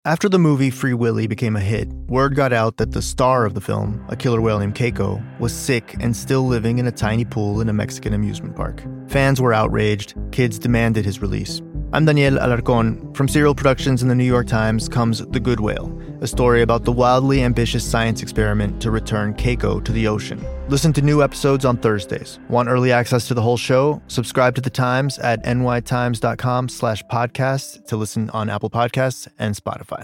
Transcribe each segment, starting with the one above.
After the movie Free Willy became a hit, word got out that the star of the film, a killer whale named Keiko, was sick and still living in a tiny pool in a Mexican amusement park. Fans were outraged. Kids demanded his release. I'm Daniel Alarcón. From Serial Productions and the New York Times comes The Good Whale, a story about the wildly ambitious science experiment to return Keiko to the ocean. Listen to new episodes on Thursdays. Want early access to the whole show? Subscribe to The Times at nytimes.com/podcast to listen on Apple Podcasts and Spotify.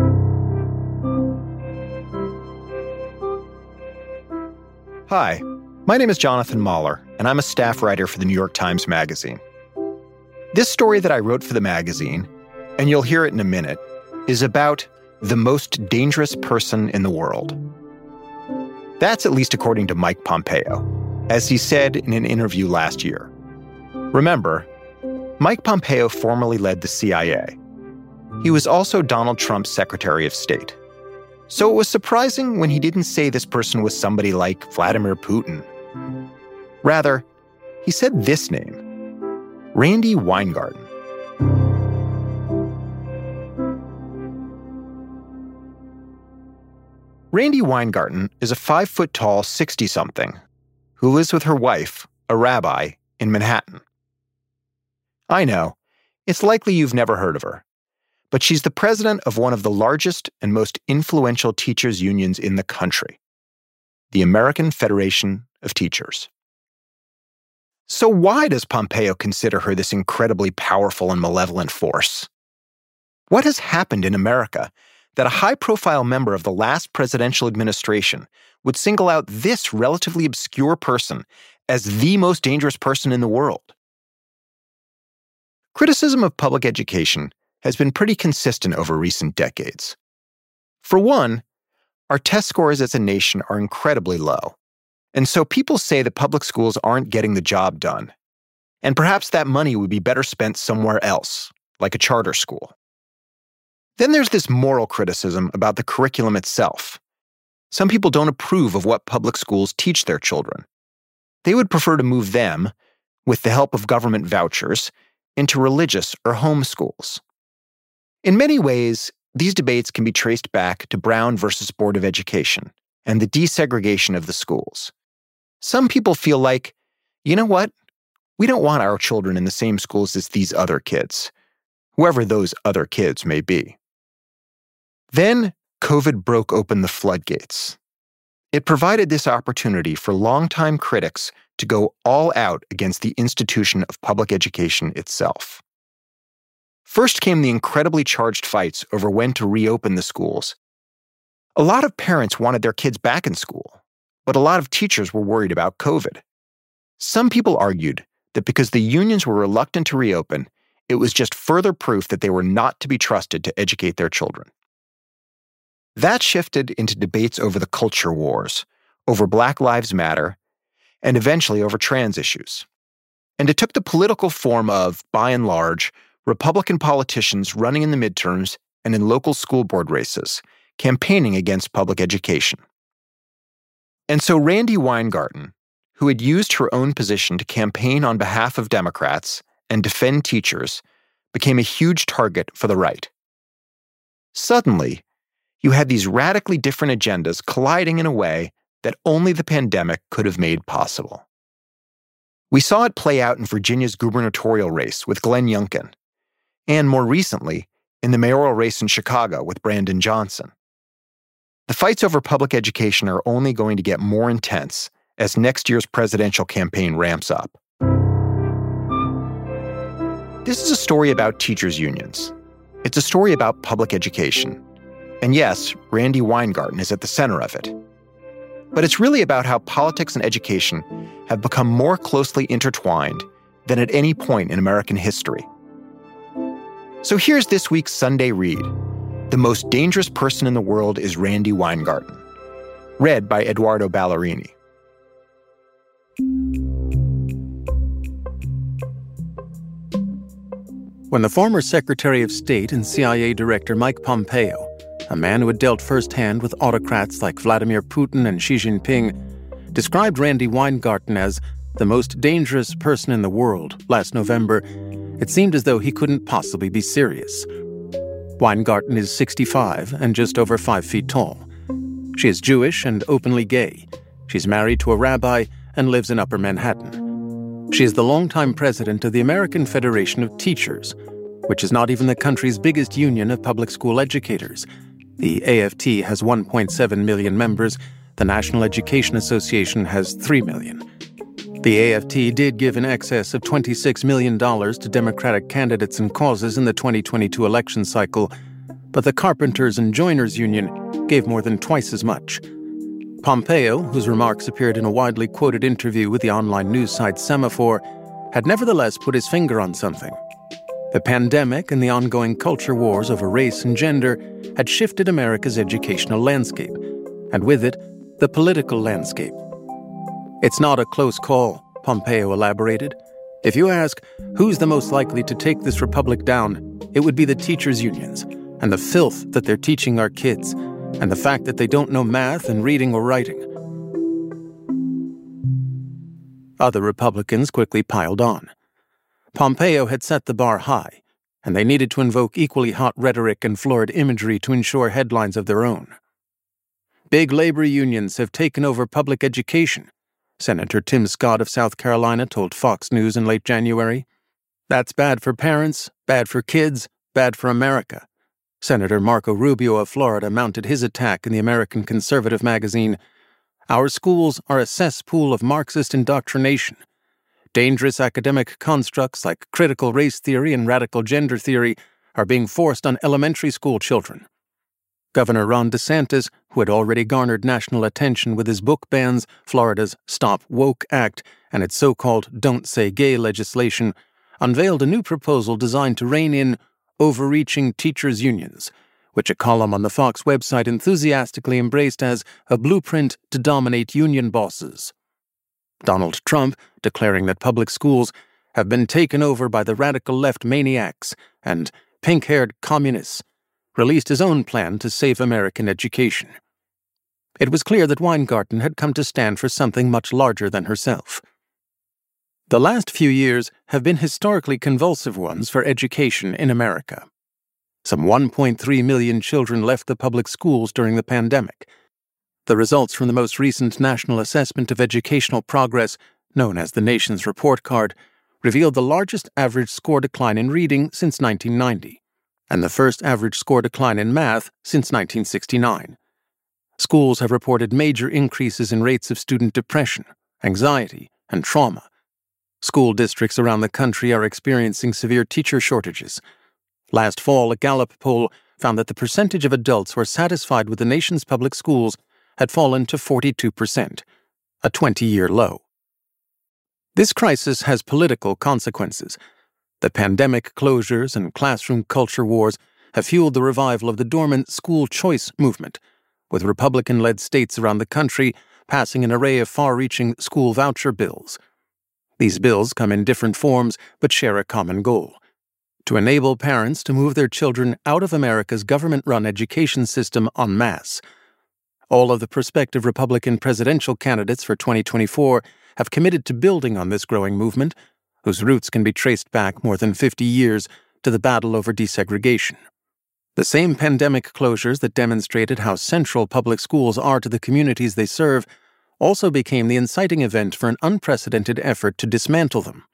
Hi, my name is Jonathan Mahler, and I'm a staff writer for the New York Times Magazine. This story that I wrote for the magazine, and you'll hear it in a minute, is about the most dangerous person in the world. That's at least according to Mike Pompeo, as he said in an interview last year. Remember, Mike Pompeo formerly led the CIA. He was also Donald Trump's Secretary of State. So it was surprising when he didn't say this person was somebody like Vladimir Putin. Rather, he said this name, Randi Weingarten. Randi Weingarten is a 5-foot-tall 60-something who lives with her wife, a rabbi, in Manhattan. I know, it's likely you've never heard of her, but she's the president of one of the largest and most influential teachers' unions in the country, the American Federation of Teachers. So why does Pompeo consider her this incredibly powerful and malevolent force? What has happened in America that a high-profile member of the last presidential administration would single out this relatively obscure person as the most dangerous person in the world? Criticism of public education has been pretty consistent over recent decades. For one, our test scores as a nation are incredibly low. And so people say that public schools aren't getting the job done. And perhaps that money would be better spent somewhere else, like a charter school. Then there's this moral criticism about the curriculum itself. Some people don't approve of what public schools teach their children. They would prefer to move them, with the help of government vouchers, into religious or home schools. In many ways, these debates can be traced back to Brown versus Board of Education and the desegregation of the schools. Some people feel like, you know what? We don't want our children in the same schools as these other kids, whoever those other kids may be. Then, COVID broke open the floodgates. It provided this opportunity for longtime critics to go all out against the institution of public education itself. First came the incredibly charged fights over when to reopen the schools. A lot of parents wanted their kids back in school, but a lot of teachers were worried about COVID. Some people argued that because the unions were reluctant to reopen, it was just further proof that they were not to be trusted to educate their children. That shifted into debates over the culture wars, over Black Lives Matter, and eventually over trans issues. And it took the political form of, by and large, Republican politicians running in the midterms and in local school board races, campaigning against public education. And so Randi Weingarten, who had used her own position to campaign on behalf of Democrats and defend teachers, became a huge target for the right. Suddenly, you had these radically different agendas colliding in a way that only the pandemic could have made possible. We saw it play out in Virginia's gubernatorial race with Glenn Youngkin, and more recently, in the mayoral race in Chicago with Brandon Johnson. The fights over public education are only going to get more intense as next year's presidential campaign ramps up. This is a story about teachers' unions. It's a story about public education. And yes, Randi Weingarten is at the center of it. But it's really about how politics and education have become more closely intertwined than at any point in American history. So here's this week's Sunday Read. The most dangerous person in the world is Randi Weingarten. Read by Eduardo Ballerini. When the former Secretary of State and CIA Director Mike Pompeo, a man who had dealt firsthand with autocrats like Vladimir Putin and Xi Jinping, described Randi Weingarten as the most dangerous person in the world last November, it seemed as though he couldn't possibly be serious. Weingarten is 65 and just over 5 feet tall. She is Jewish and openly gay. She's married to a rabbi and lives in Upper Manhattan. She is the longtime president of the American Federation of Teachers, which is not even the country's biggest union of public school educators. The AFT has 1.7 million members. The National Education Association has 3 million. The AFT did give in excess of $26 million to Democratic candidates and causes in the 2022 election cycle, but the Carpenters and Joiners Union gave more than twice as much. Pompeo, whose remarks appeared in a widely quoted interview with the online news site Semaphore, had nevertheless put his finger on something. The pandemic and the ongoing culture wars over race and gender had shifted America's educational landscape, and with it, the political landscape. It's not a close call, Pompeo elaborated. If you ask who's the most likely to take this republic down, it would be the teachers' unions, and the filth that they're teaching our kids, and the fact that they don't know math and reading or writing. Other Republicans quickly piled on. Pompeo had set the bar high, and they needed to invoke equally hot rhetoric and florid imagery to ensure headlines of their own. Big labor unions have taken over public education, Senator Tim Scott of South Carolina told Fox News in late January. That's bad for parents, bad for kids, bad for America. Senator Marco Rubio of Florida mounted his attack in the American Conservative magazine. Our schools are a cesspool of Marxist indoctrination. Dangerous academic constructs like critical race theory and radical gender theory are being forced on elementary school children. Governor Ron DeSantis, who had already garnered national attention with his book bans, Florida's Stop Woke Act, and its so-called Don't Say Gay legislation, unveiled a new proposal designed to rein in overreaching teachers' unions, which a column on the Fox website enthusiastically embraced as a blueprint to dominate union bosses. Donald Trump, declaring that public schools have been taken over by the radical left maniacs and pink-haired communists, released his own plan to save American education. It was clear that Weingarten had come to stand for something much larger than herself. The last few years have been historically convulsive ones for education in America. Some 1.3 million children left the public schools during the pandemic. The results from the most recent National Assessment of Educational Progress, known as the Nation's Report Card, revealed the largest average score decline in reading since 1990. And the first average score decline in math since 1969. Schools have reported major increases in rates of student depression, anxiety, and trauma. School districts around the country are experiencing severe teacher shortages. Last fall, a Gallup poll found that the percentage of adults who are satisfied with the nation's public schools had fallen to 42%, a 20-year low. This crisis has political consequences. The pandemic closures and classroom culture wars have fueled the revival of the dormant school choice movement, with Republican-led states around the country passing an array of far-reaching school voucher bills. These bills come in different forms but share a common goal: to enable parents to move their children out of America's government-run education system en masse. All of the prospective Republican presidential candidates for 2024 have committed to building on this growing movement, whose roots can be traced back more than 50 years to the battle over desegregation. The same pandemic closures that demonstrated how central public schools are to the communities they serve also became the inciting event for an unprecedented effort to dismantle them.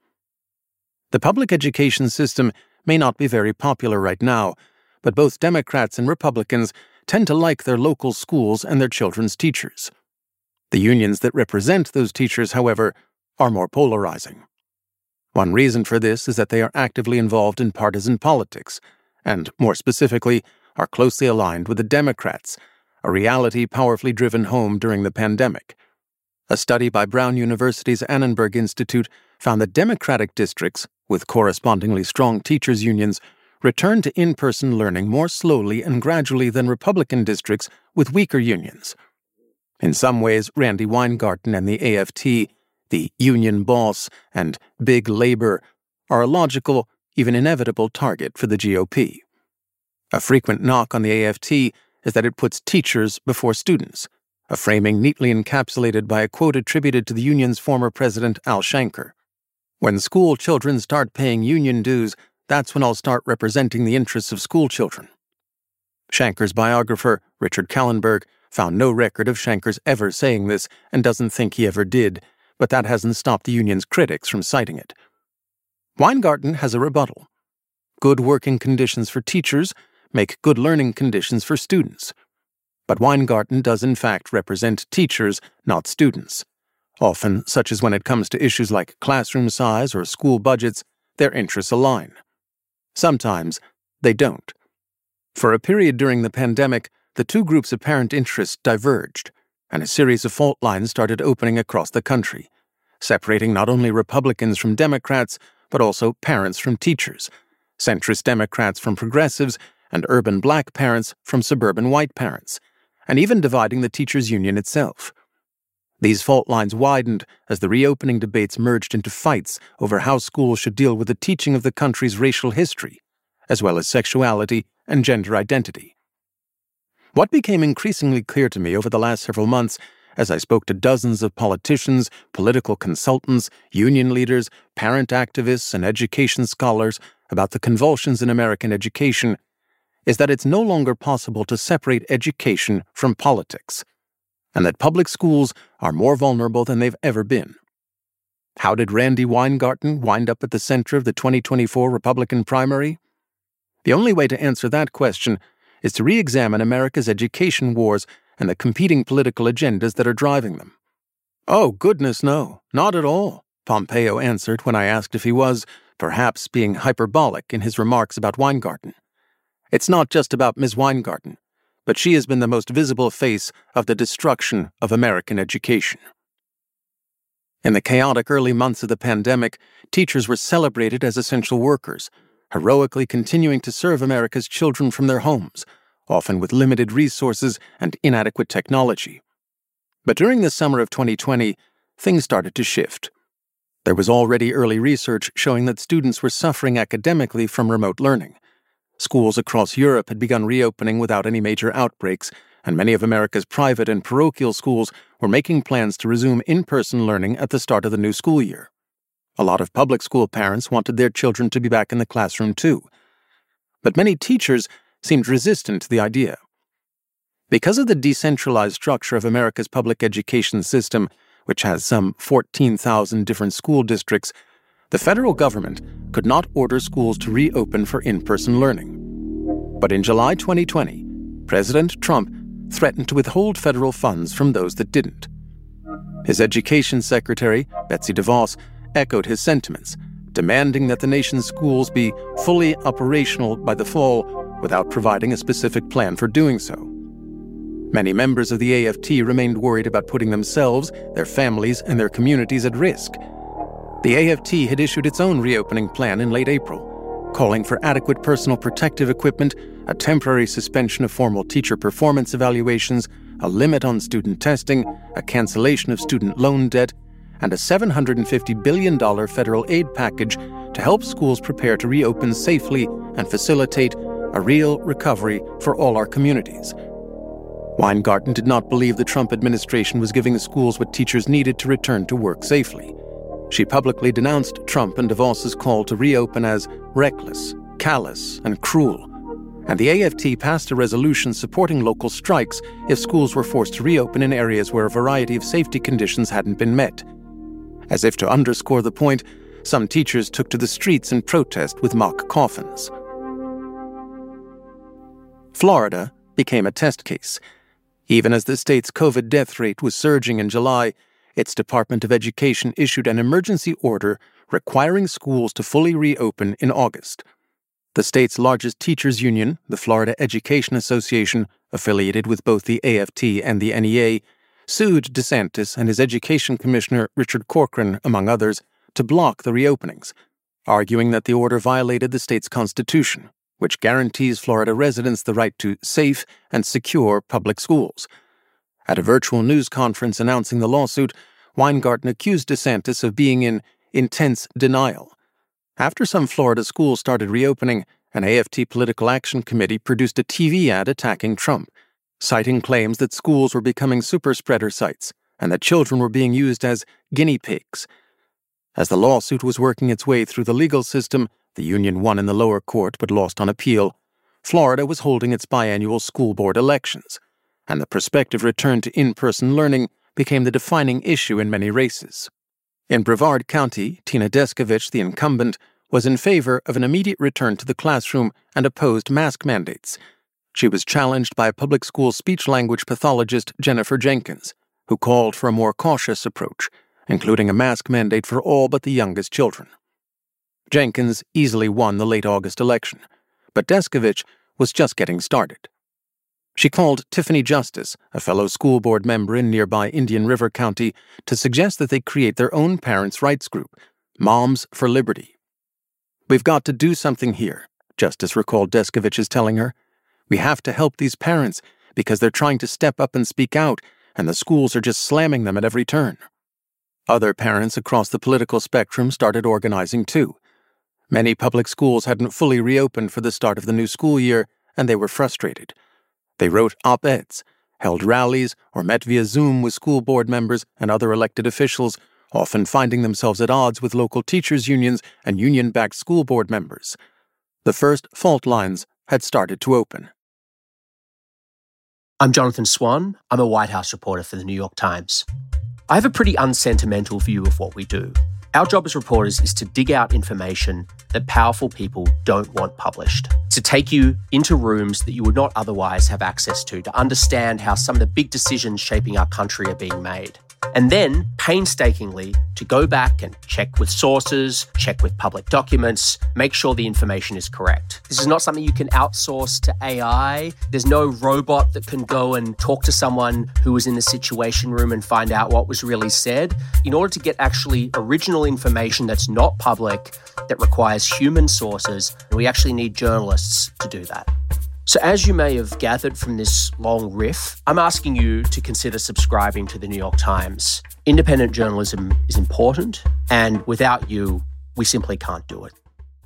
The public education system may not be very popular right now, but both Democrats and Republicans tend to like their local schools and their children's teachers. The unions that represent those teachers, however, are more polarizing. One reason for this is that they are actively involved in partisan politics, and, more specifically, are closely aligned with the Democrats, a reality powerfully driven home during the pandemic. A study by Brown University's Annenberg Institute found that Democratic districts, with correspondingly strong teachers' unions, returned to in-person learning more slowly and gradually than Republican districts with weaker unions. In some ways, Randi Weingarten and the AFT, the union boss, and big labor, are a logical, even inevitable target for the GOP. A frequent knock on the AFT is that it puts teachers before students, a framing neatly encapsulated by a quote attributed to the union's former president, Al Shanker. "When school children start paying union dues, that's when I'll start representing the interests of school children," Shanker's biographer, Richard Kallenberg, found no record of Shanker's ever saying this and doesn't think he ever did, but that hasn't stopped the union's critics from citing it. Weingarten has a rebuttal. Good working conditions for teachers make good learning conditions for students. But Weingarten does in fact represent teachers, not students. Often, such as when it comes to issues like classroom size or school budgets, their interests align. Sometimes, they don't. For a period during the pandemic, the two groups' apparent interests diverged, and a series of fault lines started opening across the country, separating not only Republicans from Democrats, but also parents from teachers, centrist Democrats from progressives, and urban black parents from suburban white parents, and even dividing the teachers' union itself. These fault lines widened as the reopening debates merged into fights over how schools should deal with the teaching of the country's racial history, as well as sexuality and gender identity. What became increasingly clear to me over the last several months, as I spoke to dozens of politicians, political consultants, union leaders, parent activists, and education scholars about the convulsions in American education, is that it's no longer possible to separate education from politics, and that public schools are more vulnerable than they've ever been. How did Randi Weingarten wind up at the center of the 2024 Republican primary? The only way to answer that question is to re-examine America's education wars and the competing political agendas that are driving them. "Oh, goodness, no, not at all," Pompeo answered when I asked if he was, perhaps, being hyperbolic in his remarks about Weingarten. "It's not just about Ms. Weingarten, but she has been the most visible face of the destruction of American education." In the chaotic early months of the pandemic, teachers were celebrated as essential workers, heroically continuing to serve America's children from their homes, often with limited resources and inadequate technology. But during the summer of 2020, things started to shift. There was already early research showing that students were suffering academically from remote learning. Schools across Europe had begun reopening without any major outbreaks, and many of America's private and parochial schools were making plans to resume in-person learning at the start of the new school year. A lot of public school parents wanted their children to be back in the classroom too. But many teachers seemed resistant to the idea. Because of the decentralized structure of America's public education system, which has some 14,000 different school districts, the federal government could not order schools to reopen for in-person learning. But in July 2020, President Trump threatened to withhold federal funds from those that didn't. His education secretary, Betsy DeVos, echoed his sentiments, demanding that the nation's schools be fully operational by the fall without providing a specific plan for doing so. Many members of the AFT remained worried about putting themselves, their families, and their communities at risk. The AFT had issued its own reopening plan in late April, calling for adequate personal protective equipment, a temporary suspension of formal teacher performance evaluations, a limit on student testing, a cancellation of student loan debt, and a $750 billion federal aid package to help schools prepare to reopen safely and facilitate a real recovery for all our communities. Weingarten did not believe the Trump administration was giving the schools what teachers needed to return to work safely. She publicly denounced Trump and DeVos's call to reopen as reckless, callous, and cruel. And the AFT passed a resolution supporting local strikes if schools were forced to reopen in areas where a variety of safety conditions hadn't been met. As if to underscore the point, some teachers took to the streets in protest with mock coffins. Florida became a test case. Even as the state's COVID death rate was surging in July, its Department of Education issued an emergency order requiring schools to fully reopen in August. The state's largest teachers' union, the Florida Education Association, affiliated with both the AFT and the NEA, sued DeSantis and his education commissioner, Richard Corcoran, among others, to block the reopenings, arguing that the order violated the state's constitution, which guarantees Florida residents the right to safe and secure public schools. At a virtual news conference announcing the lawsuit, Weingarten accused DeSantis of being in intense denial. After some Florida schools started reopening, an AFT political action committee produced a TV ad attacking Trump, citing claims that schools were becoming super-spreader sites and that children were being used as guinea pigs. As the lawsuit was working its way through the legal system, the union won in the lower court but lost on appeal. Florida was holding its biannual school board elections, and the prospective return to in-person learning became the defining issue in many races. In Brevard County, Tina Descovich, the incumbent, was in favor of an immediate return to the classroom and opposed mask mandates. She was challenged by public school speech-language pathologist Jennifer Jenkins, who called for a more cautious approach, including a mask mandate for all but the youngest children. Jenkins easily won the late August election, but Descovich was just getting started. She called Tiffany Justice, a fellow school board member in nearby Indian River County, to suggest that they create their own parents' rights group, Moms for Liberty. "We've got to do something here," Justice recalled Descovich's telling her. "We have to help these parents because they're trying to step up and speak out, and the schools are just slamming them at every turn." Other parents across the political spectrum started organizing too. Many public schools hadn't fully reopened for the start of the new school year, and they were frustrated. They wrote op-eds, held rallies, or met via Zoom with school board members and other elected officials, often finding themselves at odds with local teachers' unions and union-backed school board members. The first fault lines had started to open. I'm Jonathan Swan. I'm a White House reporter for the New York Times. I have a pretty unsentimental view of what we do. Our job as reporters is to dig out information that powerful people don't want published, to take you into rooms that you would not otherwise have access to understand how some of the big decisions shaping our country are being made. And then, painstakingly, to go back and check with sources, check with public documents, make sure the information is correct. This is not something you can outsource to AI. There's no robot that can go and talk to someone who was in the Situation Room and find out what was really said. In order to get actually original information that's not public, that requires human sources, we actually need journalists to do that. So as you may have gathered from this long riff, I'm asking you to consider subscribing to the New York Times. Independent journalism is important, and without you, we simply can't do it.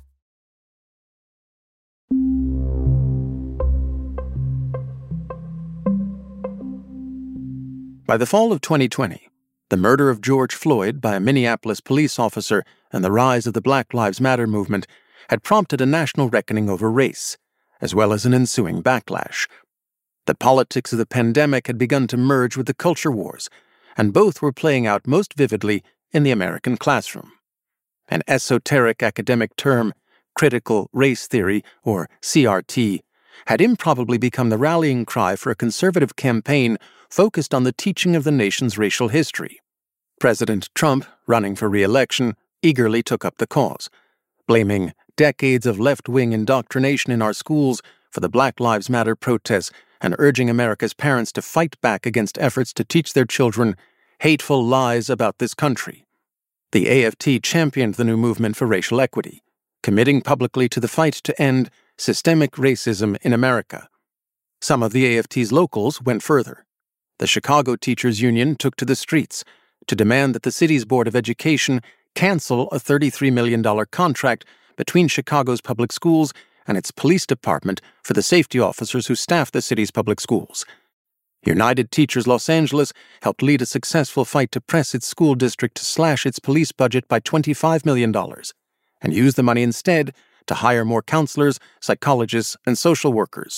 By the fall of 2020, the murder of George Floyd by a Minneapolis police officer and the rise of the Black Lives Matter movement had prompted a national reckoning over race, as well as an ensuing backlash. The politics of the pandemic had begun to merge with the culture wars, and both were playing out most vividly in the American classroom. An esoteric academic term, critical race theory, or CRT, had improbably become the rallying cry for a conservative campaign focused on the teaching of the nation's racial history. President Trump, running for re-election, eagerly took up the cause, blaming decades of left-wing indoctrination in our schools for the Black Lives Matter protests and urging America's parents to fight back against efforts to teach their children hateful lies about this country. The AFT championed the new movement for racial equity, committing publicly to the fight to end systemic racism in America. Some of the AFT's locals went further. The Chicago Teachers Union took to the streets to demand that the city's Board of Education cancel a $33 million contract between Chicago's public schools and its police department for the safety officers who staff the city's public schools. United Teachers Los Angeles helped lead a successful fight to press its school district to slash its police budget by $25 million and use the money instead to hire more counselors, psychologists, and social workers.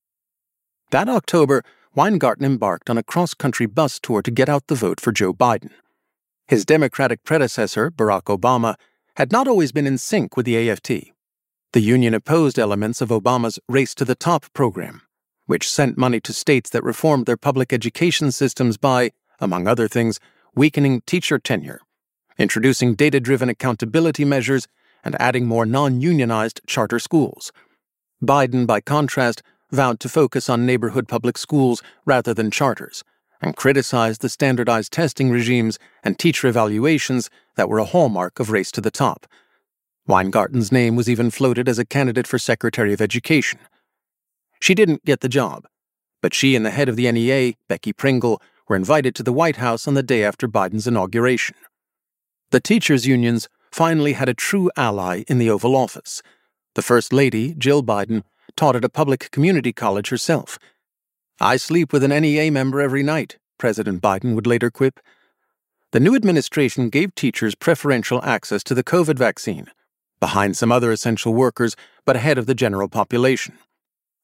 That October, Weingarten embarked on a cross-country bus tour to get out the vote for Joe Biden. His Democratic predecessor, Barack Obama, had not always been in sync with the AFT. The union opposed elements of Obama's Race to the Top program, which sent money to states that reformed their public education systems by, among other things, weakening teacher tenure, introducing data-driven accountability measures, and adding more non-unionized charter schools. Biden, by contrast, vowed to focus on neighborhood public schools rather than charters, and criticized the standardized testing regimes and teacher evaluations that were a hallmark of Race to the Top. Weingarten's name was even floated as a candidate for Secretary of Education. She didn't get the job, but she and the head of the NEA, Becky Pringle, were invited to the White House on the day after Biden's inauguration. The teachers' unions finally had a true ally in the Oval Office. The First Lady, Jill Biden, taught at a public community college herself. "I sleep with an NEA member every night," President Biden would later quip. The new administration gave teachers preferential access to the COVID vaccine, behind some other essential workers, but ahead of the general population.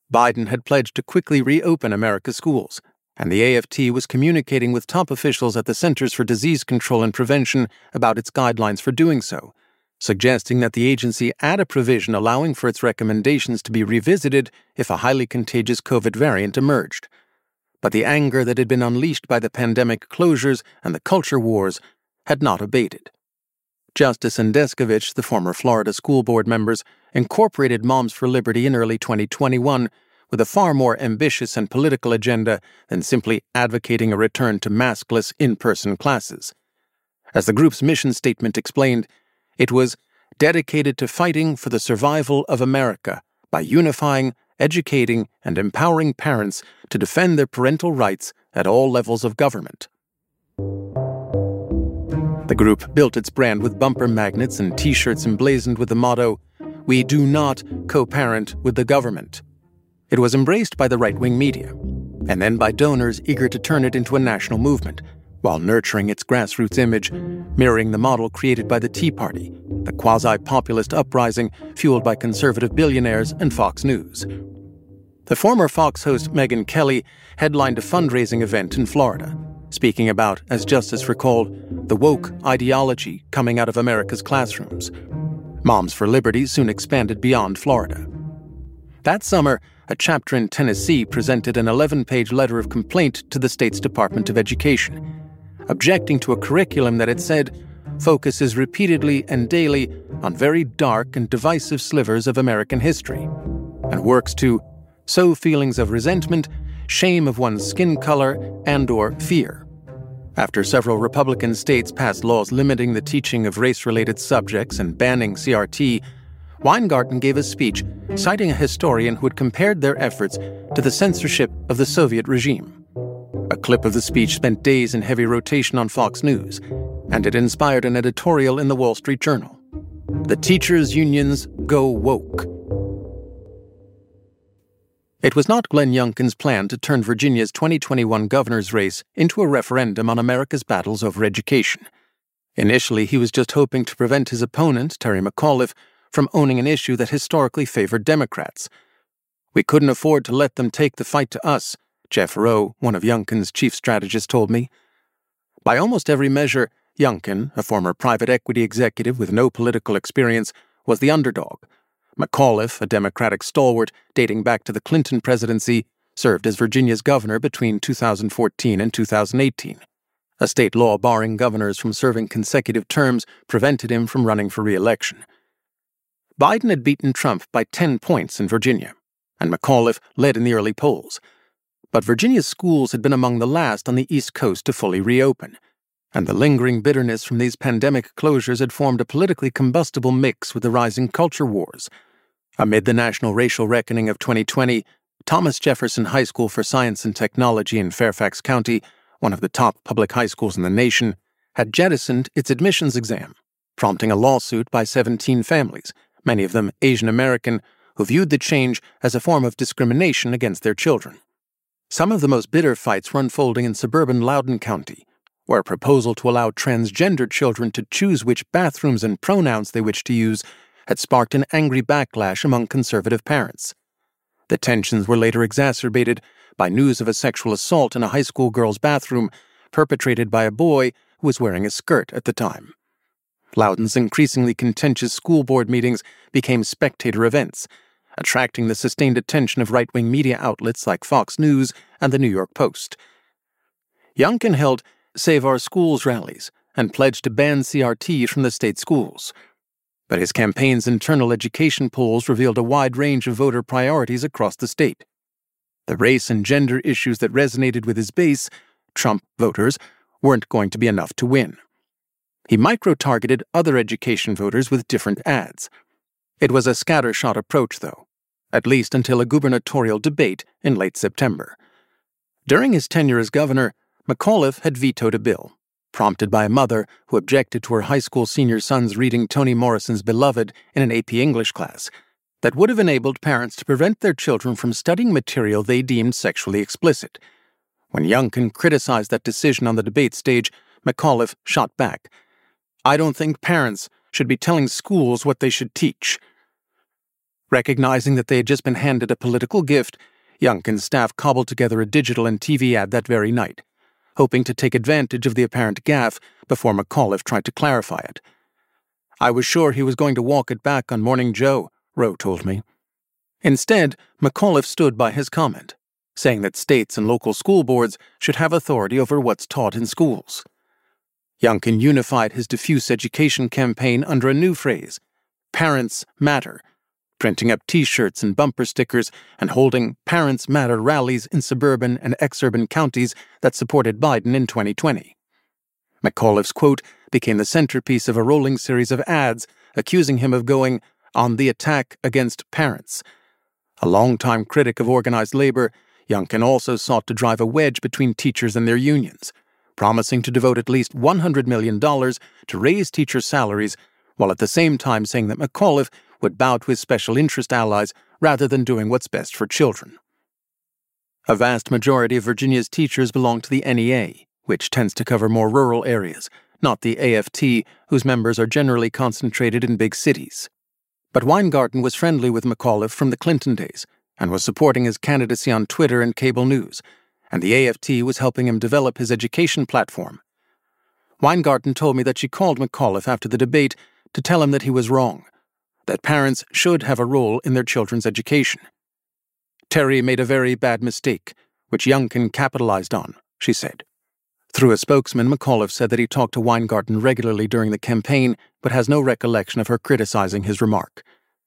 Biden had pledged to quickly reopen America's schools, and the AFT was communicating with top officials at the Centers for Disease Control and Prevention about its guidelines for doing so, suggesting that the agency add a provision allowing for its recommendations to be revisited if a highly contagious COVID variant emerged. But the anger that had been unleashed by the pandemic closures and the culture wars had not abated. Justice and Descovich, the former Florida school board members, incorporated Moms for Liberty in early 2021 with a far more ambitious and political agenda than simply advocating a return to maskless in-person classes. As the group's mission statement explained, it was dedicated to fighting for the survival of America by unifying, educating, and empowering parents to defend their parental rights at all levels of government. The group built its brand with bumper magnets and T-shirts emblazoned with the motto, "We do not co-parent with the government." It was embraced by the right-wing media, and then by donors eager to turn it into a national movement, while nurturing its grassroots image, mirroring the model created by the Tea Party, the quasi-populist uprising fueled by conservative billionaires and Fox News. The former Fox host Megyn Kelly headlined a fundraising event in Florida, speaking about, as Justice recalled, the woke ideology coming out of America's classrooms. Moms for Liberty soon expanded beyond Florida. That summer, a chapter in Tennessee presented an 11-page letter of complaint to the state's Department of Education, objecting to a curriculum that it said focuses repeatedly and daily on very dark and divisive slivers of American history, and works to sow feelings of resentment, shame of one's skin color, and/or fear. After several Republican states passed laws limiting the teaching of race-related subjects and banning CRT, Weingarten gave a speech citing a historian who had compared their efforts to the censorship of the Soviet regime. A clip of the speech spent days in heavy rotation on Fox News, and it inspired an editorial in the Wall Street Journal. The teachers' unions go woke. It was not Glenn Youngkin's plan to turn Virginia's 2021 governor's race into a referendum on America's battles over education. Initially, he was just hoping to prevent his opponent, Terry McAuliffe, from owning an issue that historically favored Democrats. "We couldn't afford to let them take the fight to us," Jeff Rowe, one of Youngkin's chief strategists, told me. By almost every measure, Youngkin, a former private equity executive with no political experience, was the underdog. McAuliffe, a Democratic stalwart dating back to the Clinton presidency, served as Virginia's governor between 2014 and 2018. A state law barring governors from serving consecutive terms prevented him from running for re-election. Biden had beaten Trump by 10 points in Virginia, and McAuliffe led in the early polls. But Virginia's schools had been among the last on the East Coast to fully reopen, and the lingering bitterness from these pandemic closures had formed a politically combustible mix with the rising culture wars. Amid the national racial reckoning of 2020, Thomas Jefferson High School for Science and Technology in Fairfax County, one of the top public high schools in the nation, had jettisoned its admissions exam, prompting a lawsuit by 17 families, many of them Asian American, who viewed the change as a form of discrimination against their children. Some of the most bitter fights were unfolding in suburban Loudoun County, where a proposal to allow transgendered children to choose which bathrooms and pronouns they wished to use had sparked an angry backlash among conservative parents. The tensions were later exacerbated by news of a sexual assault in a high school girl's bathroom perpetrated by a boy who was wearing a skirt at the time. Loudoun's increasingly contentious school board meetings became spectator events, attracting the sustained attention of right-wing media outlets like Fox News and the New York Post. Youngkin held Save Our Schools rallies and pledged to ban CRT from the state schools. But his campaign's internal education polls revealed a wide range of voter priorities across the state. The race and gender issues that resonated with his base, Trump voters, weren't going to be enough to win. He micro-targeted other education voters with different ads. It was a scattershot approach, though, at least until a gubernatorial debate in late September. During his tenure as governor, McAuliffe had vetoed a bill, prompted by a mother who objected to her high school senior son's reading Toni Morrison's Beloved in an AP English class, that would have enabled parents to prevent their children from studying material they deemed sexually explicit. When Youngkin criticized that decision on the debate stage, McAuliffe shot back, "I don't think parents should be telling schools what they should teach." Recognizing that they had just been handed a political gift, Youngkin's staff cobbled together a digital and TV ad that very night, hoping to take advantage of the apparent gaffe before McAuliffe tried to clarify it. "I was sure he was going to walk it back on Morning Joe," Rowe told me. Instead, McAuliffe stood by his comment, saying that states and local school boards should have authority over what's taught in schools. Youngkin unified his diffuse education campaign under a new phrase, Parents Matter, printing up T-shirts and bumper stickers and holding Parents Matter rallies in suburban and exurban counties that supported Biden in 2020. McAuliffe's quote became the centerpiece of a rolling series of ads accusing him of going on the attack against parents. A longtime critic of organized labor, Youngkin also sought to drive a wedge between teachers and their unions, promising to devote at least $100 million to raise teacher salaries, while at the same time saying that McAuliffe would bow to his special interest allies rather than doing what's best for children. A vast majority of Virginia's teachers belong to the NEA, which tends to cover more rural areas, not the AFT, whose members are generally concentrated in big cities. But Weingarten was friendly with McAuliffe from the Clinton days and was supporting his candidacy on Twitter and cable news, and the AFT was helping him develop his education platform. Weingarten told me that she called McAuliffe after the debate to tell him that he was wrong, that parents should have a role in their children's education. "Terry made a very bad mistake, which Youngkin capitalized on," she said. Through a spokesman, McAuliffe said that he talked to Weingarten regularly during the campaign, but has no recollection of her criticizing his remark.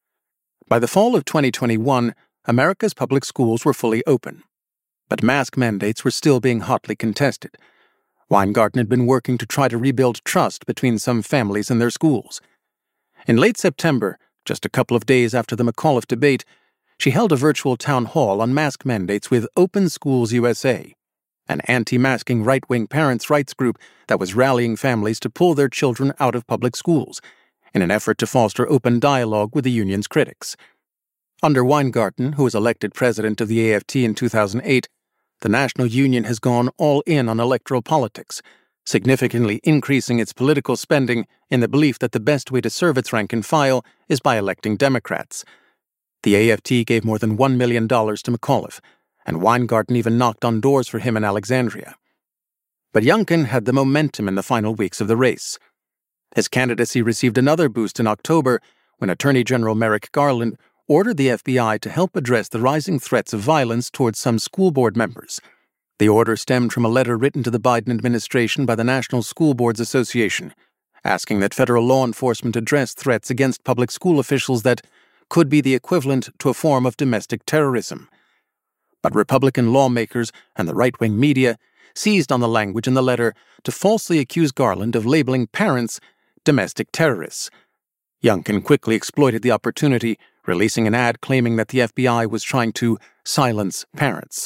By the fall of 2021, America's public schools were fully open, but mask mandates were still being hotly contested. Weingarten had been working to try to rebuild trust between some families and their schools. In late September, just a couple of days after the McAuliffe debate, she held a virtual town hall on mask mandates with Open Schools USA, an anti-masking right-wing parents' rights group that was rallying families to pull their children out of public schools in an effort to foster open dialogue with the union's critics. Under Weingarten, who was elected president of the AFT in 2008, the National Union has gone all in on electoral politics, significantly increasing its political spending in the belief that the best way to serve its rank and file is by electing Democrats. The AFT gave more than $1 million to McAuliffe, and Weingarten even knocked on doors for him in Alexandria. But Youngkin had the momentum in the final weeks of the race. His candidacy received another boost in October when Attorney General Merrick Garland ordered the FBI to help address the rising threats of violence towards some school board members. The order stemmed from a letter written to the Biden administration by the National School Boards Association, asking that federal law enforcement address threats against public school officials that could be the equivalent to a form of domestic terrorism. But Republican lawmakers and the right-wing media seized on the language in the letter to falsely accuse Garland of labeling parents domestic terrorists. Youngkin quickly exploited the opportunity, releasing an ad claiming that the FBI was trying to silence parents.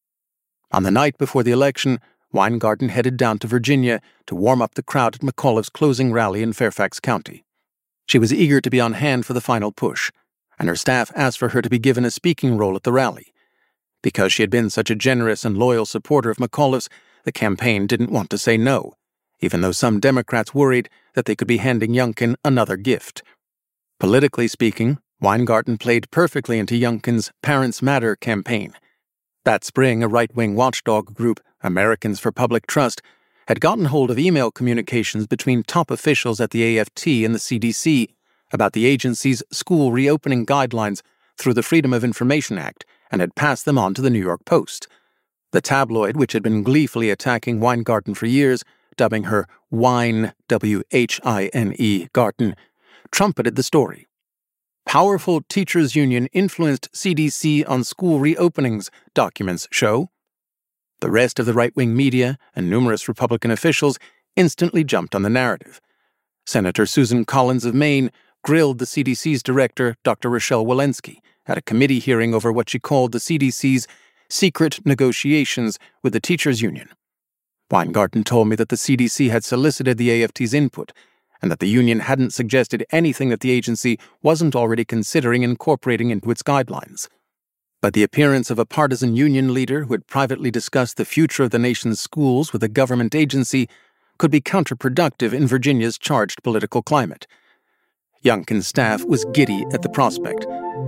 On the night before the election, Weingarten headed down to Virginia to warm up the crowd at McAuliffe's closing rally in Fairfax County. She was eager to be on hand for the final push, and her staff asked for her to be given a speaking role at the rally. Because she had been such a generous and loyal supporter of McAuliffe's, the campaign didn't want to say no, even though some Democrats worried that they could be handing Youngkin another gift. Politically speaking, Weingarten played perfectly into Youngkin's Parents Matter campaign. That spring, a right-wing watchdog group, Americans for Public Trust, had gotten hold of email communications between top officials at the AFT and the CDC about the agency's school reopening guidelines through the Freedom of Information Act and had passed them on to the New York Post. The tabloid, which had been gleefully attacking Weingarten for years, dubbing her Wine, W-H-I-N-E, Garten, trumpeted the story. Powerful teachers' union influenced CDC on school reopenings, documents show. The rest of the right-wing media and numerous Republican officials instantly jumped on the narrative. Senator Susan Collins of Maine grilled the CDC's director, Dr. Rochelle Walensky, at a committee hearing over what she called the CDC's secret negotiations with the teachers' union. Weingarten told me that the CDC had solicited the AFT's input and that the union hadn't suggested anything that the agency wasn't already considering incorporating into its guidelines. But the appearance of a partisan union leader who had privately discussed the future of the nation's schools with a government agency could be counterproductive in Virginia's charged political climate. Youngkin's staff was giddy at the prospect.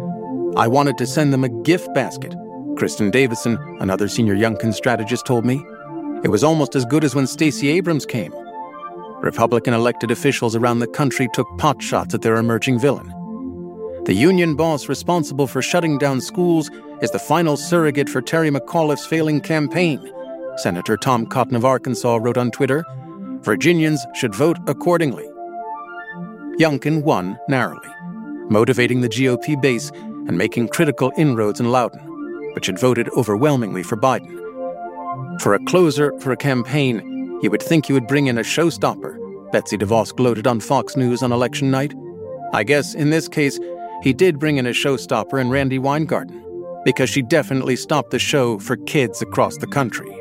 I wanted to send them a gift basket, Kristen Davison, another senior Youngkin strategist, told me. It was almost as good as when Stacey Abrams came. Republican elected officials around the country took pot shots at their emerging villain. The union boss responsible for shutting down schools is the final surrogate for Terry McAuliffe's failing campaign, Senator Tom Cotton of Arkansas wrote on Twitter. Virginians should vote accordingly. Youngkin won narrowly, motivating the GOP base and making critical inroads in Loudoun, which had voted overwhelmingly for Biden. For a closer for a campaign, you would think you would bring in a showstopper, Betsy DeVos gloated on Fox News on election night. I guess in this case, he did bring in a showstopper in Randi Weingarten, because she definitely stopped the show for kids across the country.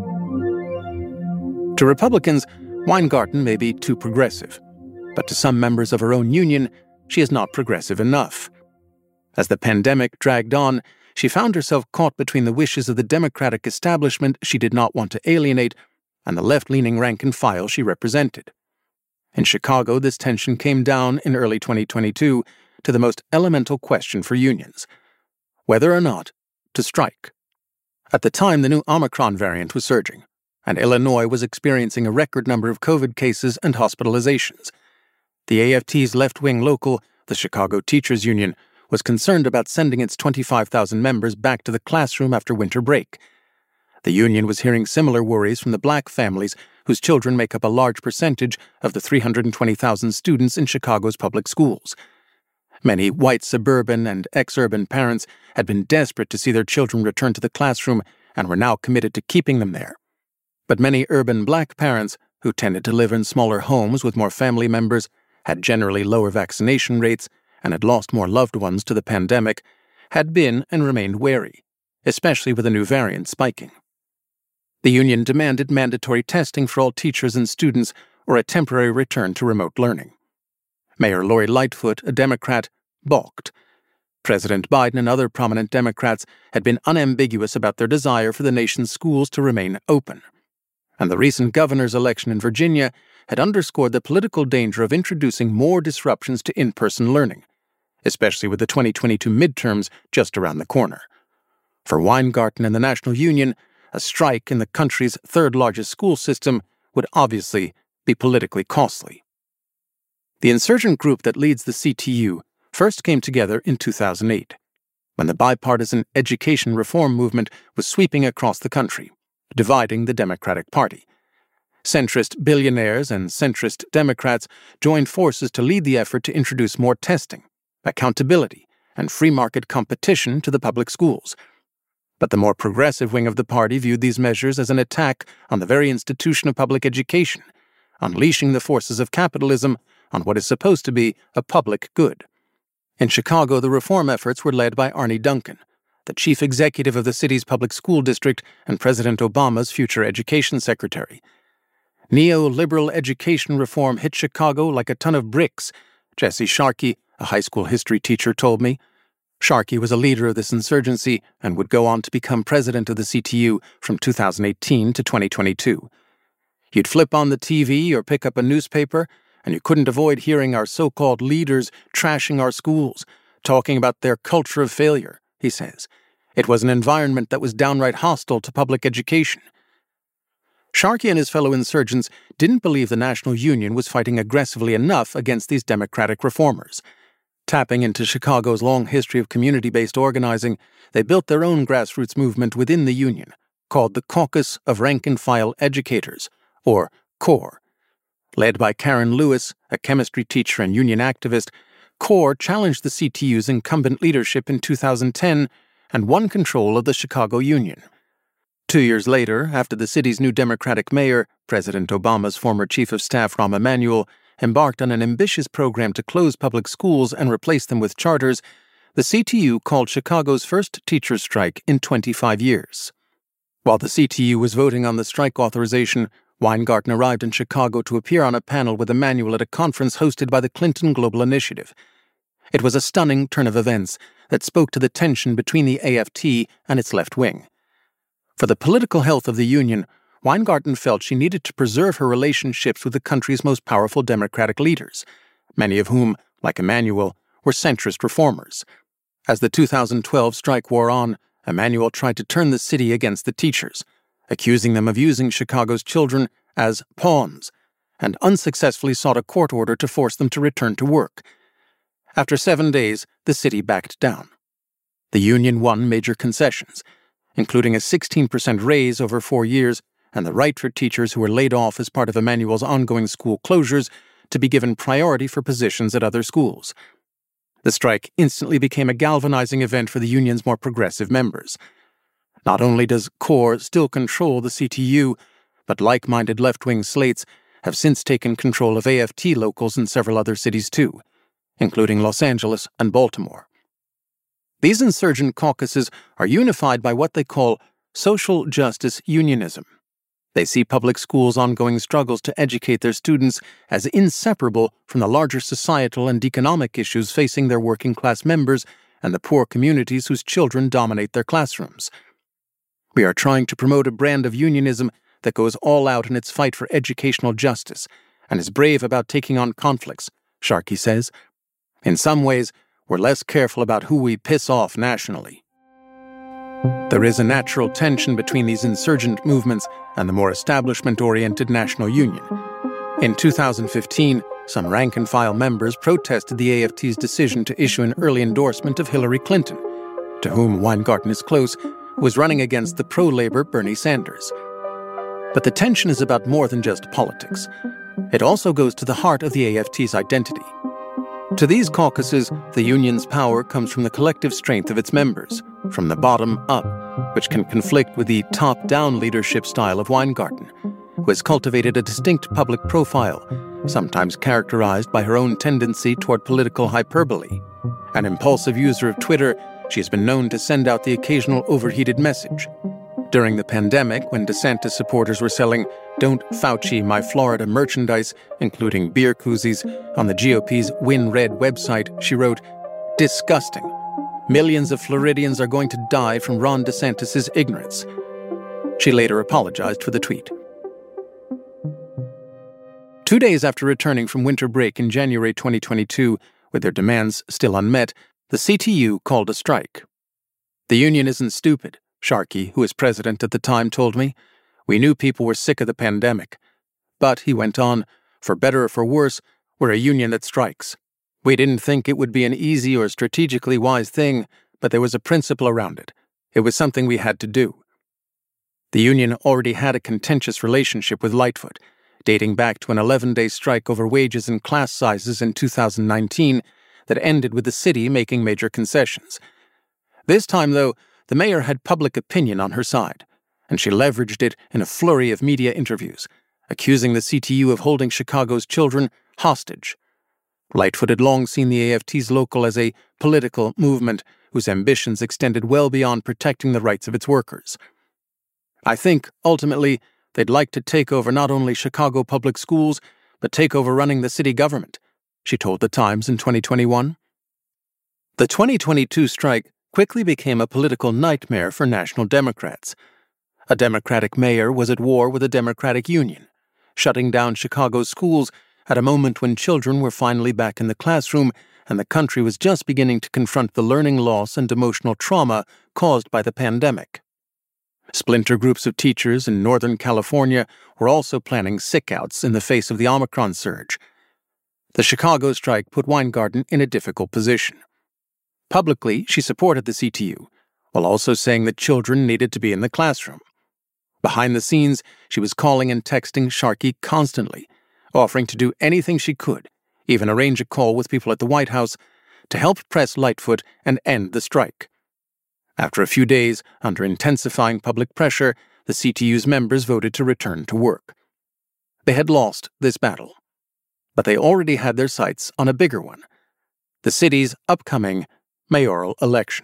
To Republicans, Weingarten may be too progressive, but to some members of her own union, she is not progressive enough. As the pandemic dragged on, she found herself caught between the wishes of the Democratic establishment she did not want to alienate and the left-leaning rank and file she represented. In Chicago, this tension came down in early 2022 to the most elemental question for unions: whether or not to strike. At the time, the new Omicron variant was surging, and Illinois was experiencing a record number of COVID cases and hospitalizations. The AFT's left-wing local, the Chicago Teachers Union, was concerned about sending its 25,000 members back to the classroom after winter break. The union was hearing similar worries from the black families whose children make up a large percentage of the 320,000 students in Chicago's public schools. Many white suburban and ex-urban parents had been desperate to see their children return to the classroom and were now committed to keeping them there. But many urban black parents, who tended to live in smaller homes with more family members, had generally lower vaccination rates, and had lost more loved ones to the pandemic, had been and remained wary, especially with the new variant spiking. The union demanded mandatory testing for all teachers and students or a temporary return to remote learning. Mayor Lori Lightfoot, a Democrat, balked. President Biden and other prominent Democrats had been unambiguous about their desire for the nation's schools to remain open. And the recent governor's election in Virginia had underscored the political danger of introducing more disruptions to in-person learning, especially with the 2022 midterms just around the corner. For Weingarten and the National Union, a strike in the country's third-largest school system would obviously be politically costly. The insurgent group that leads the CTU first came together in 2008, when the bipartisan education reform movement was sweeping across the country, dividing the Democratic Party. Centrist billionaires and centrist Democrats joined forces to lead the effort to introduce more testing, accountability, and free market competition to the public schools. But the more progressive wing of the party viewed these measures as an attack on the very institution of public education, unleashing the forces of capitalism on what is supposed to be a public good. In Chicago, the reform efforts were led by Arne Duncan, the chief executive of the city's public school district and President Obama's future education secretary. Neoliberal education reform hit Chicago like a ton of bricks, Jesse Sharkey, a high school history teacher, told me. Sharkey was a leader of this insurgency and would go on to become president of the CTU from 2018 to 2022. You'd flip on the TV or pick up a newspaper, and you couldn't avoid hearing our so-called leaders trashing our schools, talking about their culture of failure, he says. It was an environment that was downright hostile to public education. Sharkey and his fellow insurgents didn't believe the National Union was fighting aggressively enough against these democratic reformers. Tapping into Chicago's long history of community-based organizing, they built their own grassroots movement within the union, called the Caucus of Rank-and-File Educators, or CORE. Led by Karen Lewis, a chemistry teacher and union activist, CORE challenged the CTU's incumbent leadership in 2010 and won control of the Chicago Union. 2 years later, after the city's new Democratic mayor, President Obama's former chief of staff Rahm Emanuel, embarked on an ambitious program to close public schools and replace them with charters, the CTU called Chicago's first teachers' strike in 25 years. While the CTU was voting on the strike authorization, Weingarten arrived in Chicago to appear on a panel with Emanuel at a conference hosted by the Clinton Global Initiative. It was a stunning turn of events that spoke to the tension between the AFT and its left wing. For the political health of the union, Weingarten felt she needed to preserve her relationships with the country's most powerful Democratic leaders, many of whom, like Emanuel, were centrist reformers. As the 2012 strike wore on, Emanuel tried to turn the city against the teachers, accusing them of using Chicago's children as pawns, and unsuccessfully sought a court order to force them to return to work. After 7 days, the city backed down. The union won major concessions, including a 16% raise over 4 years and the right for teachers who were laid off as part of Emanuel's ongoing school closures to be given priority for positions at other schools. The strike instantly became a galvanizing event for the union's more progressive members. Not only does CORE still control the CTU, but like-minded left-wing slates have since taken control of AFT locals in several other cities too, including Los Angeles and Baltimore. These insurgent caucuses are unified by what they call social justice unionism. They see public schools' ongoing struggles to educate their students as inseparable from the larger societal and economic issues facing their working-class members and the poor communities whose children dominate their classrooms. We are trying to promote a brand of unionism that goes all out in its fight for educational justice and is brave about taking on conflicts, Sharkey says. In some ways, we're less careful about who we piss off nationally. There is a natural tension between these insurgent movements and the more establishment-oriented National Union. In 2015, some rank-and-file members protested the AFT's decision to issue an early endorsement of Hillary Clinton, to whom Weingarten is close, who was running against the pro-Labor Bernie Sanders. But the tension is about more than just politics. It also goes to the heart of the AFT's identity. To these caucuses, the union's power comes from the collective strength of its members, from the bottom up, which can conflict with the top-down leadership style of Weingarten, who has cultivated a distinct public profile, sometimes characterized by her own tendency toward political hyperbole. An impulsive user of Twitter, she has been known to send out the occasional overheated message. During the pandemic, when DeSantis supporters were selling "Don't Fauci My Florida" merchandise, including beer koozies, on the GOP's Win Red website, she wrote, "Disgusting. Millions of Floridians are going to die from Ron DeSantis' ignorance." She later apologized for the tweet. 2 days after returning from winter break in January 2022, with their demands still unmet, the CTU called a strike. "The union isn't stupid," Sharkey, who was president at the time, told me. "We knew people were sick of the pandemic. But," he went on, "for better or for worse, we're a union that strikes. We didn't think it would be an easy or strategically wise thing, but there was a principle around it. It was something we had to do." The union already had a contentious relationship with Lightfoot, dating back to an 11-day strike over wages and class sizes in 2019 that ended with the city making major concessions. This time, though, the mayor had public opinion on her side, and she leveraged it in a flurry of media interviews, accusing the CTU of holding Chicago's children hostage. Lightfoot had long seen the AFT's local as a political movement whose ambitions extended well beyond protecting the rights of its workers. "I think, ultimately, they'd like to take over not only Chicago public schools, but take over running the city government," she told The Times in 2021. The 2022 strike quickly became a political nightmare for national Democrats. A Democratic mayor was at war with a Democratic union, shutting down Chicago's schools at a moment when children were finally back in the classroom and the country was just beginning to confront the learning loss and emotional trauma caused by the pandemic. Splinter groups of teachers in Northern California were also planning sickouts in the face of the Omicron surge. The Chicago strike put Weingarten in a difficult position. Publicly, she supported the CTU, while also saying that children needed to be in the classroom. Behind the scenes, she was calling and texting Sharkey constantly, offering to do anything she could, even arrange a call with people at the White House, to help press Lightfoot and end the strike. After a few days, under intensifying public pressure, the CTU's members voted to return to work. They had lost this battle, but they already had their sights on a bigger one: the city's upcoming mayoral election.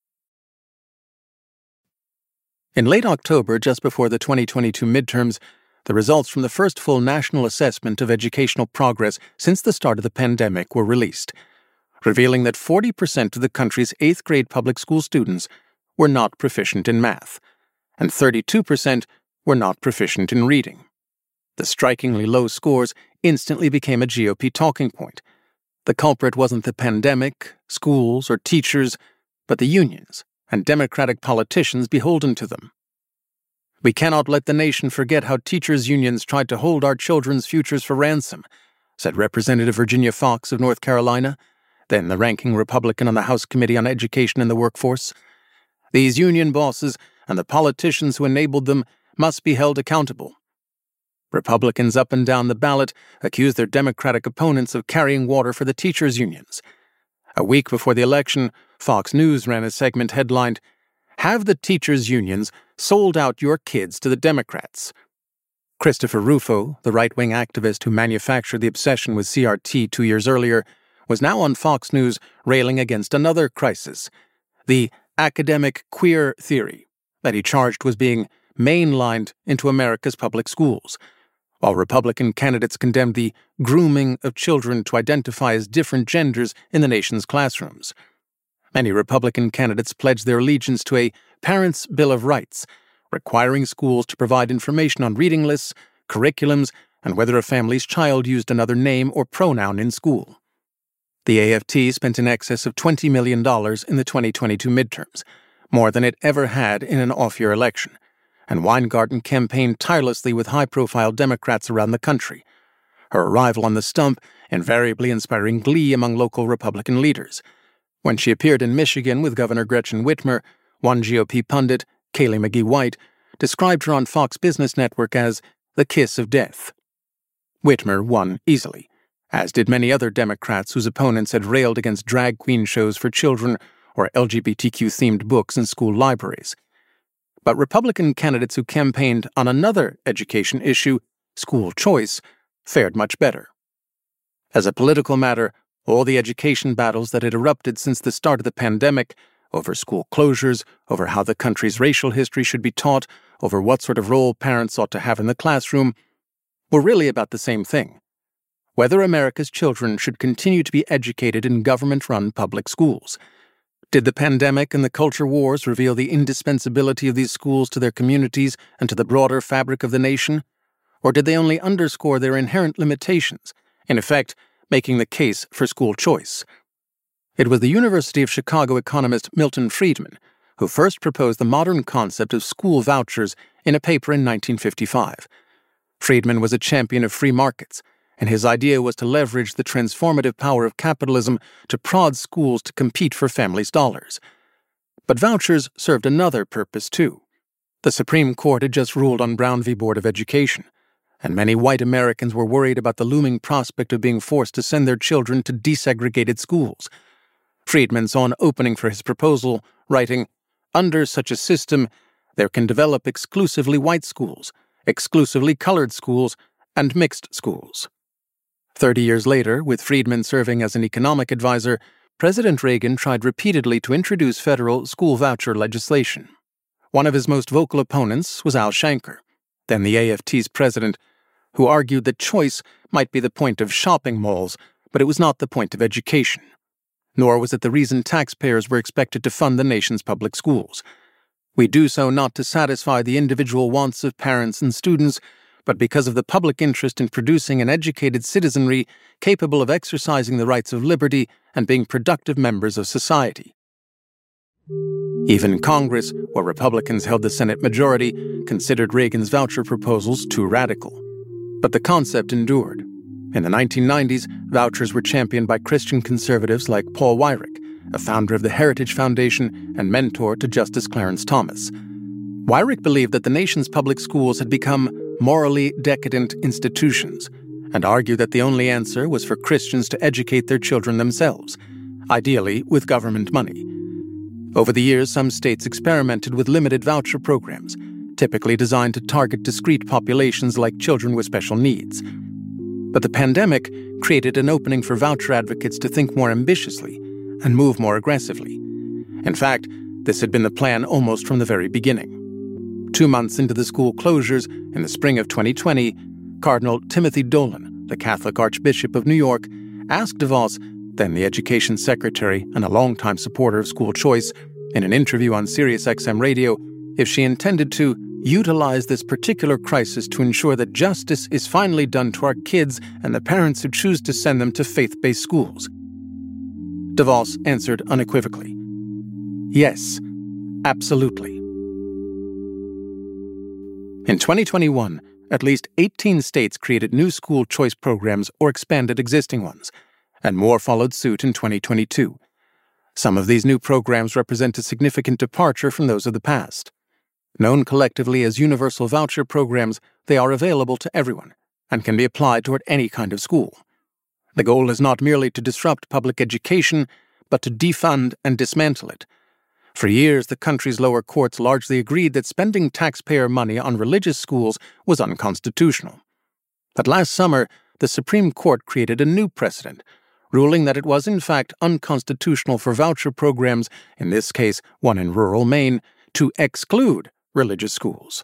In late October, just before the 2022 midterms, the results from the first full national assessment of educational progress since the start of the pandemic were released, revealing that 40% of the country's 8th grade public school students were not proficient in math, and 32% were not proficient in reading. The strikingly low scores instantly became a GOP talking point. The culprit wasn't the pandemic, schools, or teachers, but the unions and Democratic politicians beholden to them. We cannot let the nation forget how teachers' unions tried to hold our children's futures for ransom, said Representative Virginia Foxx of North Carolina, then the ranking Republican on the House Committee on Education and the Workforce. These union bosses and the politicians who enabled them must be held accountable. Republicans up and down the ballot accused their Democratic opponents of carrying water for the teachers' unions. A week before the election, Fox News ran a segment headlined, "Have the teachers' unions sold out your kids to the Democrats?" Christopher Rufo, the right-wing activist who manufactured the obsession with CRT 2 years earlier, was now on Fox News railing against another crisis, the academic queer theory that he charged was being mainlined into America's public schools, while Republican candidates condemned the grooming of children to identify as different genders in the nation's classrooms. Many Republican candidates pledged their allegiance to a Parents' Bill of Rights, requiring schools to provide information on reading lists, curriculums, and whether a family's child used another name or pronoun in school. The AFT spent in excess of $20 million in the 2022 midterms, more than it ever had in an off-year election, and Weingarten campaigned tirelessly with high-profile Democrats around the country, her arrival on the stump invariably inspiring glee among local Republican leaders. When she appeared in Michigan with Governor Gretchen Whitmer, one GOP pundit, Kayleigh McGee-White, described her on Fox Business Network as the kiss of death. Whitmer won easily, as did many other Democrats whose opponents had railed against drag queen shows for children or LGBTQ-themed books in school libraries. But Republican candidates who campaigned on another education issue, school choice, fared much better. As a political matter, all the education battles that had erupted since the start of the pandemic, over school closures, over how the country's racial history should be taught, over what sort of role parents ought to have in the classroom, were really about the same thing: whether America's children should continue to be educated in government-run public schools. Did the pandemic and the culture wars reveal the indispensability of these schools to their communities and to the broader fabric of the nation? Or did they only underscore their inherent limitations, in effect, making the case for school choice? It was the University of Chicago economist Milton Friedman who first proposed the modern concept of school vouchers in a paper in 1955. Friedman was a champion of free markets, and his idea was to leverage the transformative power of capitalism to prod schools to compete for families' dollars. But vouchers served another purpose, too. The Supreme Court had just ruled on Brown v. Board of Education, and many white Americans were worried about the looming prospect of being forced to send their children to desegregated schools. Friedman saw an opening for his proposal, writing, "Under such a system, there can develop exclusively white schools, exclusively colored schools, and mixed schools." 30 years later, with Friedman serving as an economic advisor, President Reagan tried repeatedly to introduce federal school voucher legislation. One of his most vocal opponents was Al Shanker, then the AFT's president, who argued that choice might be the point of shopping malls, but it was not the point of education. Nor was it the reason taxpayers were expected to fund the nation's public schools. We do so not to satisfy the individual wants of parents and students, but because of the public interest in producing an educated citizenry capable of exercising the rights of liberty and being productive members of society. Even Congress, where Republicans held the Senate majority, considered Reagan's voucher proposals too radical. But the concept endured. In the 1990s, vouchers were championed by Christian conservatives like Paul Weyrich, a founder of the Heritage Foundation and mentor to Justice Clarence Thomas. Weyrich believed that the nation's public schools had become morally decadent institutions, and argued that the only answer was for Christians to educate their children themselves, ideally with government money. Over the years, some states experimented with limited voucher programs, typically designed to target discrete populations like children with special needs. But the pandemic created an opening for voucher advocates to think more ambitiously and move more aggressively. In fact, this had been the plan almost from the very beginning. 2 months into the school closures, in the spring of 2020, Cardinal Timothy Dolan, the Catholic Archbishop of New York, asked DeVos, then the Education Secretary and a longtime supporter of school choice, in an interview on SiriusXM Radio, if she intended to utilize this particular crisis to ensure that justice is finally done to our kids and the parents who choose to send them to faith-based schools. DeVos answered unequivocally, Yes, absolutely. In 2021, at least 18 states created new school choice programs or expanded existing ones, and more followed suit in 2022. Some of these new programs represent a significant departure from those of the past. Known collectively as universal voucher programs, they are available to everyone and can be applied toward any kind of school. The goal is not merely to disrupt public education, but to defund and dismantle it. For years, the country's lower courts largely agreed that spending taxpayer money on religious schools was unconstitutional. But last summer, the Supreme Court created a new precedent, ruling that it was in fact unconstitutional for voucher programs, in this case one in rural Maine, to exclude religious schools.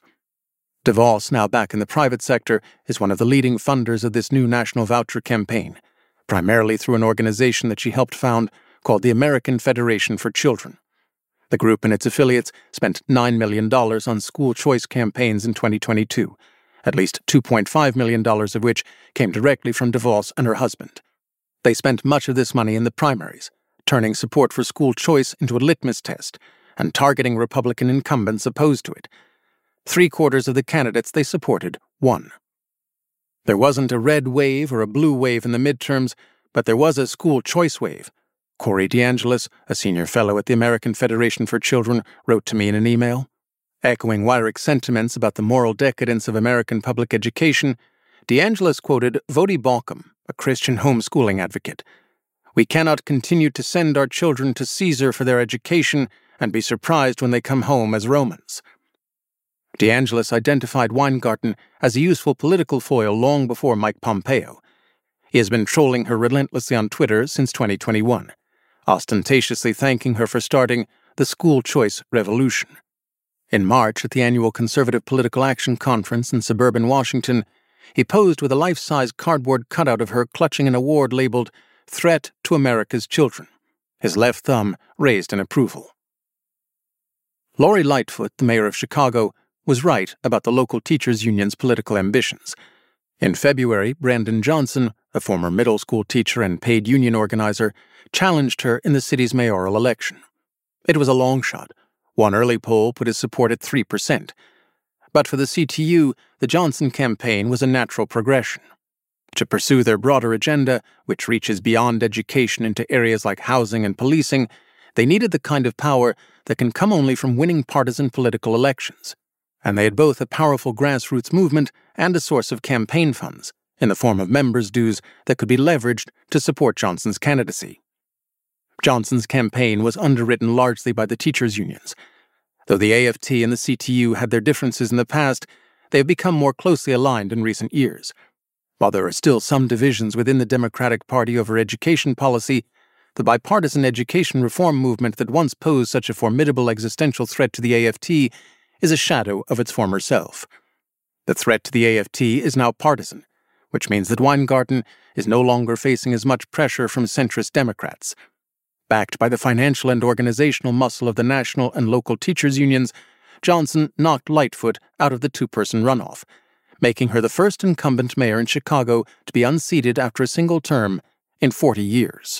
DeVos, now back in the private sector, is one of the leading funders of this new national voucher campaign, primarily through an organization that she helped found called the American Federation for Children. The group and its affiliates spent $9 million on school choice campaigns in 2022, at least $2.5 million of which came directly from DeVos and her husband. They spent much of this money in the primaries, turning support for school choice into a litmus test and targeting Republican incumbents opposed to it. 3/4 of the candidates they supported won. There wasn't a red wave or a blue wave in the midterms, but there was a school choice wave. Corey DeAngelis, a senior fellow at the American Federation for Children, wrote to me in an email. Echoing Weirich's sentiments about the moral decadence of American public education, DeAngelis quoted Voddie Baucham, a Christian homeschooling advocate. "We cannot continue to send our children to Caesar for their education and be surprised when they come home as Romans." DeAngelis identified Weingarten as a useful political foil long before Mike Pompeo. He has been trolling her relentlessly on Twitter since 2021. Ostentatiously thanking her for starting the school choice revolution. In March, at the annual Conservative Political Action Conference in suburban Washington, he posed with a life-size cardboard cutout of her clutching an award labeled Threat to America's Children, his left thumb raised in approval. Lori Lightfoot, the mayor of Chicago, was right about the local teachers' union's political ambitions. In February, Brandon Johnson, a former middle school teacher and paid union organizer, challenged her in the city's mayoral election. It was a long shot. One early poll put his support at 3%. But for the CTU, the Johnson campaign was a natural progression. To pursue their broader agenda, which reaches beyond education into areas like housing and policing, they needed the kind of power that can come only from winning partisan political elections. And they had both a powerful grassroots movement and a source of campaign funds, in the form of members' dues that could be leveraged to support Johnson's candidacy. Johnson's campaign was underwritten largely by the teachers' unions. Though the AFT and the CTU had their differences in the past, they have become more closely aligned in recent years. While there are still some divisions within the Democratic Party over education policy, the bipartisan education reform movement that once posed such a formidable existential threat to the AFT is a shadow of its former self. The threat to the AFT is now partisan, which means that Weingarten is no longer facing as much pressure from centrist Democrats. Backed by the financial and organizational muscle of the national and local teachers' unions, Johnson knocked Lightfoot out of the two-person runoff, making her the first incumbent mayor in Chicago to be unseated after a single term in 40 years.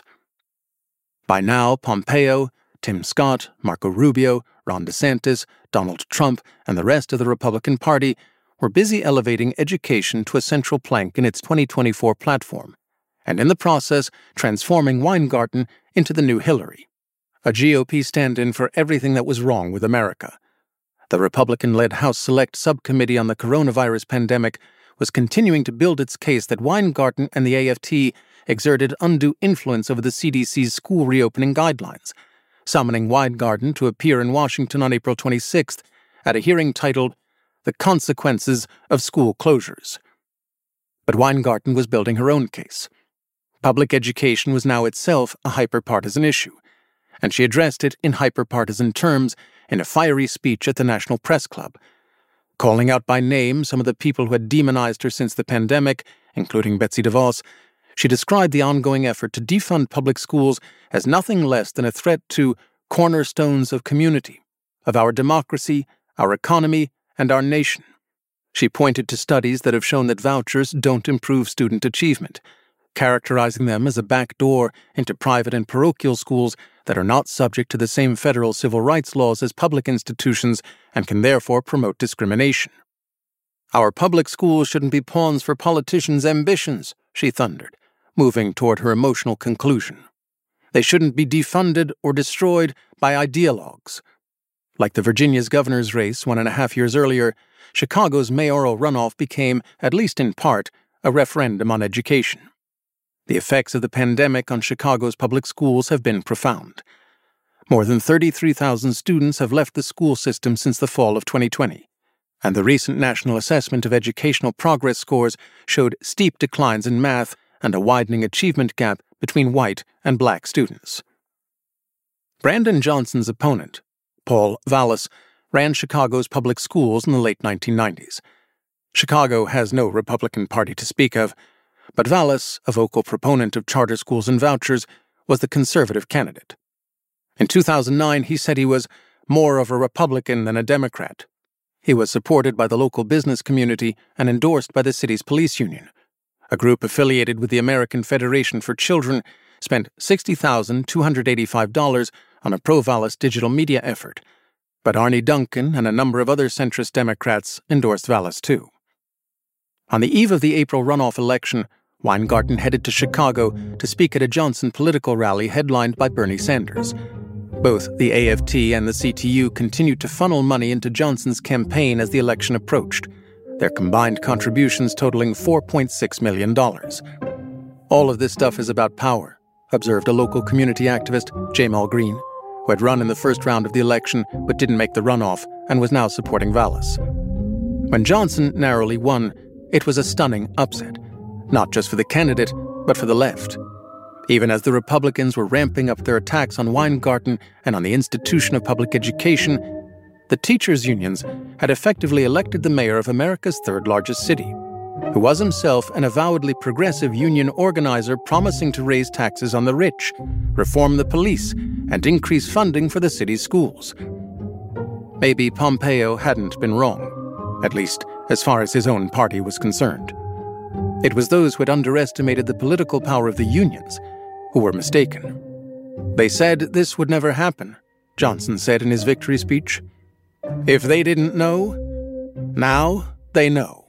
By now, Pompeo, Tim Scott, Marco Rubio, Ron DeSantis, Donald Trump, and the rest of the Republican Party were busy elevating education to a central plank in its 2024 platform, and in the process transforming Weingarten into the new Hillary, a GOP stand-in for everything that was wrong with America. The Republican-led House Select Subcommittee on the coronavirus pandemic was continuing to build its case that Weingarten and the AFT exerted undue influence over the CDC's school reopening guidelines, summoning Weingarten to appear in Washington on April 26th at a hearing titled The Consequences of School Closures. But Weingarten was building her own case. Public education was now itself a hyper-partisan issue, and she addressed it in hyper-partisan terms in a fiery speech at the National Press Club. Calling out by name some of the people who had demonized her since the pandemic, including Betsy DeVos, she described the ongoing effort to defund public schools as nothing less than a threat to cornerstones of community, of our democracy, our economy, and our nation. She pointed to studies that have shown that vouchers don't improve student achievement, characterizing them as a backdoor into private and parochial schools that are not subject to the same federal civil rights laws as public institutions and can therefore promote discrimination. Our public schools shouldn't be pawns for politicians' ambitions, she thundered, moving toward her emotional conclusion. They shouldn't be defunded or destroyed by ideologues. Like the Virginia's governor's race 1.5 years earlier, Chicago's mayoral runoff became, at least in part, a referendum on education. The effects of the pandemic on Chicago's public schools have been profound. More than 33,000 students have left the school system since the fall of 2020, and the recent National Assessment of Educational Progress scores showed steep declines in math and a widening achievement gap between white and black students. Brandon Johnson's opponent, Paul Vallas, ran Chicago's public schools in the late 1990s. Chicago has no Republican Party to speak of, but Vallas, a vocal proponent of charter schools and vouchers, was the conservative candidate. In 2009, he said he was more of a Republican than a Democrat. He was supported by the local business community and endorsed by the city's police union. A group affiliated with the American Federation for Children spent $60,285 on a pro-Vallas digital media effort, but Arne Duncan and a number of other centrist Democrats endorsed Vallas too. On the eve of the April runoff election, Weingarten headed to Chicago to speak at a Johnson political rally headlined by Bernie Sanders. Both the AFT and the CTU continued to funnel money into Johnson's campaign as the election approached, their combined contributions totaling $4.6 million. All of this stuff is about power, observed a local community activist, Jamal Green, who had run in the first round of the election but didn't make the runoff and was now supporting Vallas. When Johnson narrowly won, it was a stunning upset, not just for the candidate, but for the left. Even as the Republicans were ramping up their attacks on Weingarten and on the institution of public education, the teachers' unions had effectively elected the mayor of America's third-largest city, who was himself an avowedly progressive union organizer promising to raise taxes on the rich, reform the police, and increase funding for the city's schools. Maybe Pompeo hadn't been wrong, at least as far as his own party was concerned. It was those who had underestimated the political power of the unions who were mistaken. They said this would never happen, Johnson said in his victory speech. If they didn't know, now they know.